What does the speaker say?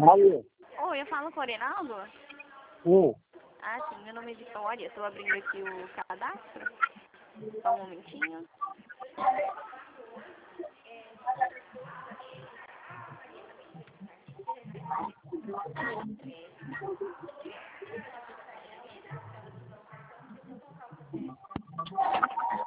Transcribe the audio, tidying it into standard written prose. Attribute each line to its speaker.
Speaker 1: Alô?
Speaker 2: Oi, eu falo com o Reinaldo?
Speaker 1: Ô,
Speaker 2: Ah, sim, meu nome é Vitória. Estou abrindo aqui o cadastro. Só um momentinho.